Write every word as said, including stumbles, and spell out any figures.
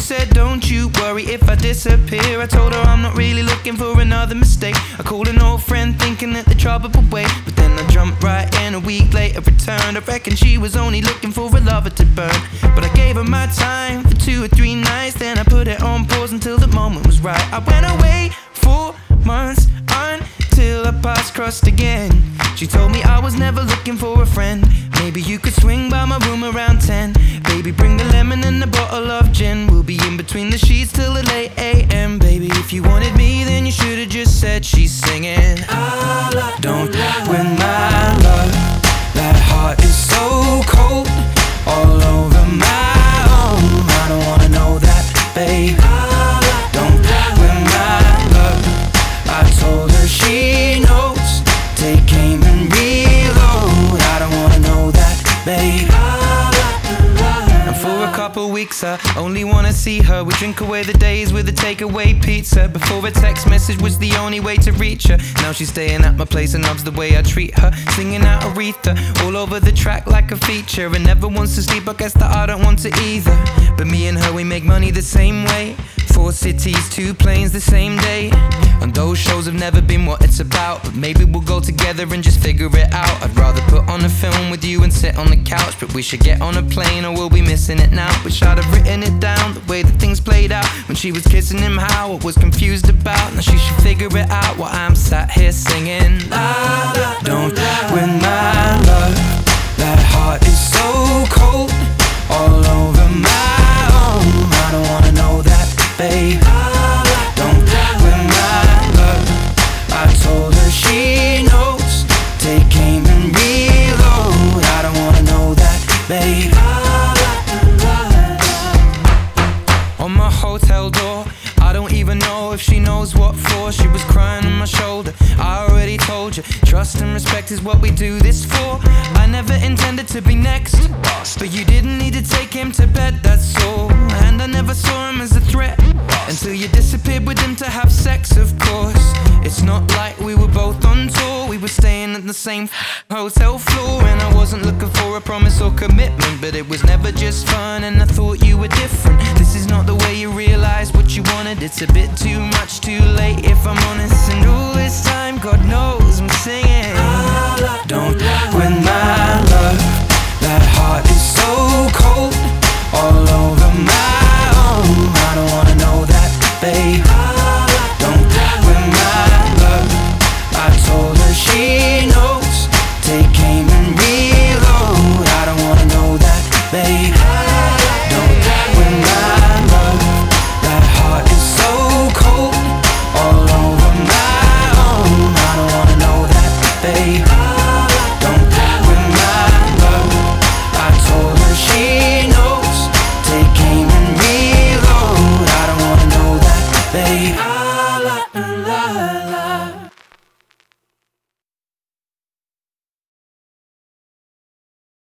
said, don't you worry if I disappear. I told her I'm not really looking for another mistake. I called an old friend thinking that the trouble would wait, but then I jumped right in. A week later returned. I reckon she was only looking for a lover to burn, but I gave her my time for two or three nights. Then I put it on pause until the moment was right. I went away for months until our paths crossed again. She told me I was never looking for a friend. Maybe you could swing by my room around ten. Baby, bring the lemon and a bottle of gin. We'll be in between the sheets till the late a m Baby, if you wanted me, then you should've just said she's singing. Don't win my love. That heart is so cold, all over my own. I don't wanna know that, babe. Don't win my love. I told her she knows. Take aim and reload. I don't wanna know that, babe. And for a couple weeks I only wanna see her. We drink away the days with a takeaway pizza. Before a text message was the only way to reach her. Now she's staying at my place and loves the way I treat her. Singing out Aretha all over the track like a feature. And never wants to sleep, I guess that I don't want to either. But me and her, we make money the same way. Four cities, two planes the same day. And those shows have never been what it's about, but maybe we'll go together and just figure it out. I'd rather put on a film with you and sit on the couch, but we should get on a plane or we'll be missing it now. Wish I'd have written it down, the way that things played out when she was kissing him, how I was confused about. Now she should figure it out while I'm sat here singing. Don't win my love. That heart is so cold, all over my own. I don't wanna know that, babe. Don't win my love. I told her she knows. Take aim and reload. I don't wanna know that, babe. On my hotel door, I don't even know if she knows what for. She was crying on my shoulder. I already told you, trust and respect is what we do this for. I never intended to be next, but you didn't need to take him to bed, that's all. And I never saw him as a threat until you disappeared with him to have sex, of course. It's not like we were both on tour. We were staying at the same hotel floor. And I wasn't looking for a promise or commitment, but it was never just fun, and I thought you were different. This is not the way you realized what you wanted. It's a bit too much too late, if I'm honest. And all this time, God knows I'm singing. Don't win my